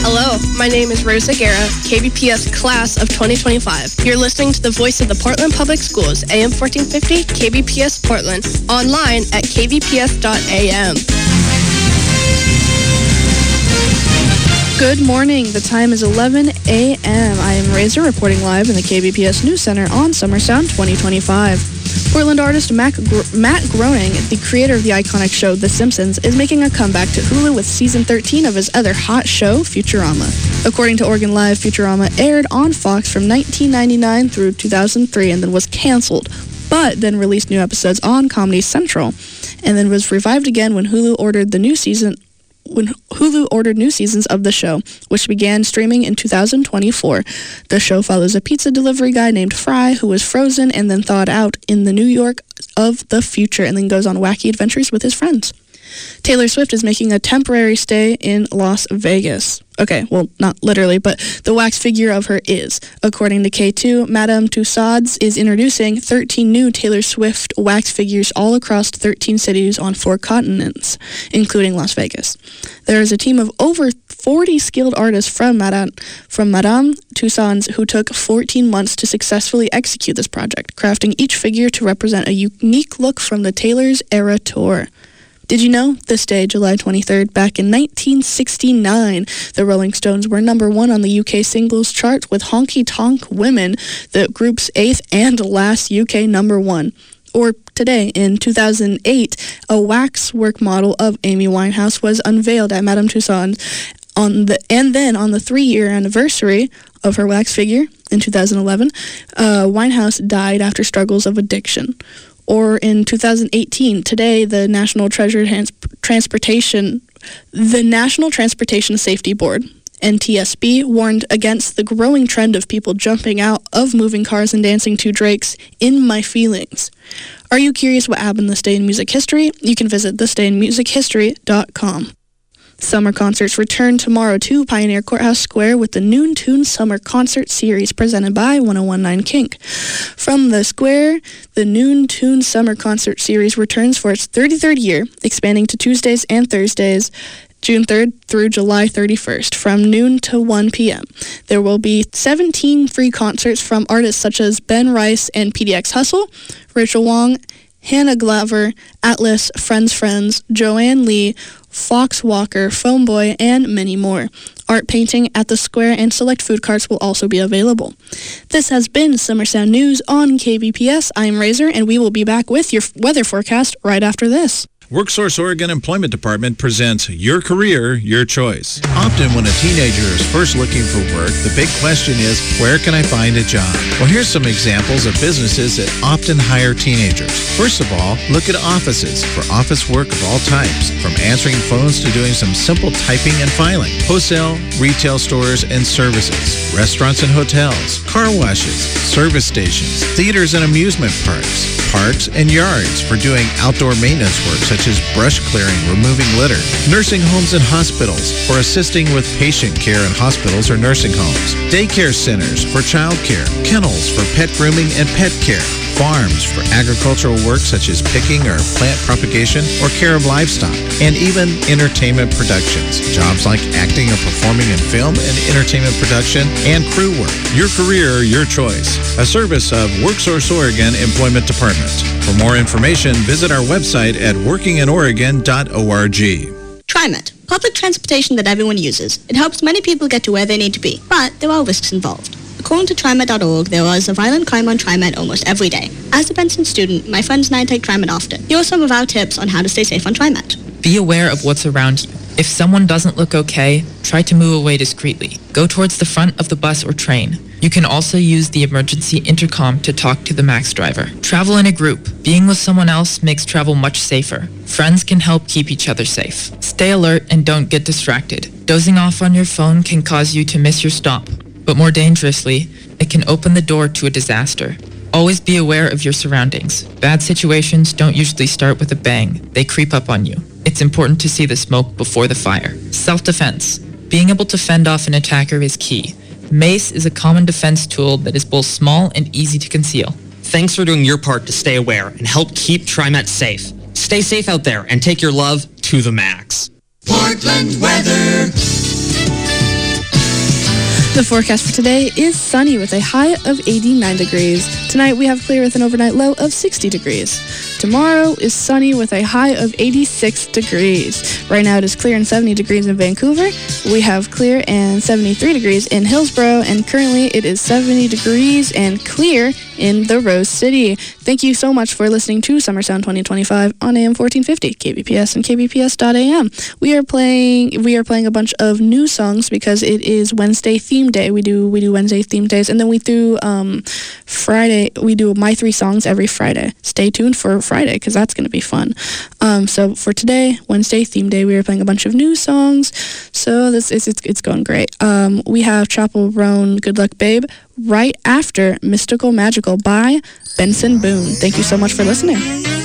Hello, my name is Rosa Guerra, KBPS Class of 2025. You're listening to the voice of the Portland Public Schools, AM 1450, KBPS Portland, online at kbps.am. Good morning. The time is 11 a.m. I am Razor reporting live in the KBPS News Center on Summer Sound 2025. Portland artist Matt Groening, the creator of the iconic show The Simpsons, is making a comeback to Hulu with season 13 of his other hot show, Futurama. According to Oregon Live, Futurama aired on Fox from 1999 through 2003 and then was canceled, but then released new episodes on Comedy Central, and then was revived again when Hulu ordered new seasons of the show, which began streaming in 2024. The show follows a pizza delivery guy named Fry who was frozen and then thawed out in the New York of the future and then goes on wacky adventures with his friends. Taylor Swift is making a temporary stay in Las Vegas. Okay, well, not literally, but the wax figure of her is. According to K2, Madame Tussauds is introducing 13 new Taylor Swift wax figures all across 13 cities on 4 continents, including Las Vegas. There is a team of over 40 skilled artists from Madame Tussauds who took 14 months to successfully execute this project, crafting each figure to represent a unique look from the Taylor's Era tour. Did you know, this day, July 23rd, back in 1969, the Rolling Stones were number 1 on the UK singles chart with Honky Tonk Women, the group's 8th and last UK number 1. Or today, in 2008, a waxwork model of Amy Winehouse was unveiled at Madame Tussauds, and then on the 3-year anniversary of her wax figure in 2011, Winehouse died after struggles of addiction. Or in 2018, today, the National Transportation Safety Board, NTSB, warned against the growing trend of people jumping out of moving cars and dancing to Drake's In My Feelings. Are you curious what happened this day in music history? You can visit thisdayinmusichistory.com. Summer concerts return tomorrow to Pioneer Courthouse Square with the Noon Tune Summer Concert Series presented by 1019 Kink. From the square, the Noon Tune Summer Concert Series returns for its 33rd year, expanding to Tuesdays and Thursdays, June 3rd through July 31st, from noon to 1 p.m. There will be 17 free concerts from artists such as Ben Rice and PDX Hustle, Rachel Wong, Hannah Glover, Atlas, Friends, Joanne Lee, Fox Walker, Foam Boy, and many more. Art painting at the square and select food carts will also be available. This has been Summer Sound News on KBPS. I'm Razor, and we will be back with your weather forecast right after this. WorkSource Oregon Employment Department presents Your Career, Your Choice. Often when a teenager is first looking for work, the big question is, where can I find a job? Well, here's some examples of businesses that often hire teenagers. First of all, look at offices for office work of all types, from answering phones to doing some simple typing and filing. Wholesale, retail stores and services, restaurants and hotels, car washes, service stations, theaters and amusement parks and yards for doing outdoor maintenance work such as brush clearing, removing litter, nursing homes and hospitals for assisting with patient care in hospitals or nursing homes, daycare centers for child care, kennels for pet grooming and pet care, farms for agricultural work such as picking or plant propagation or care of livestock, and even entertainment productions, jobs like acting or performing in film and entertainment production and crew work. Your career, your choice. A service of WorkSource Oregon Employment Department. For more information, visit our website at workinginoregon.org. TriMet, public transportation that everyone uses. It helps many people get to where they need to be, but there are risks involved. According to TriMet.org, there is a violent crime on TriMet almost every day. As a Benson student, my friends and I take TriMet often. Here are some of our tips on how to stay safe on TriMet. Be aware of what's around you. If someone doesn't look okay, try to move away discreetly. Go towards the front of the bus or train. You can also use the emergency intercom to talk to the MAX driver. Travel in a group. Being with someone else makes travel much safer. Friends can help keep each other safe. Stay alert and don't get distracted. Dozing off on your phone can cause you to miss your stop. But more dangerously, it can open the door to a disaster. Always be aware of your surroundings. Bad situations don't usually start with a bang. They creep up on you. It's important to see the smoke before the fire. Self-defense. Being able to fend off an attacker is key. Mace is a common defense tool that is both small and easy to conceal. Thanks for doing your part to stay aware and help keep TriMet safe. Stay safe out there and take your love to the max. Portland weather. The forecast for today is sunny with a high of 89 degrees. Tonight we have clear with an overnight low of 60 degrees. Tomorrow is sunny with a high of 86 degrees. Right now it is clear and 70 degrees in Vancouver. We have clear and 73 degrees in Hillsborough, and currently it is 70 degrees and clear in the Rose City. Thank you so much for listening to Summer Sound 2025 on AM 1450, KBPS and KBPS.am. We are playing a bunch of new songs because it is Wednesday theme day. We do Wednesday theme days, and then we do Friday. We do My Three Songs every Friday. Stay tuned for Friday because that's going to be fun. So for today, Wednesday theme day, we are playing a bunch of new songs. So it's going great. We have Chapel Roan, Good Luck Babe, right after Mystical Magical by Benson Boone. Thank you so much for listening.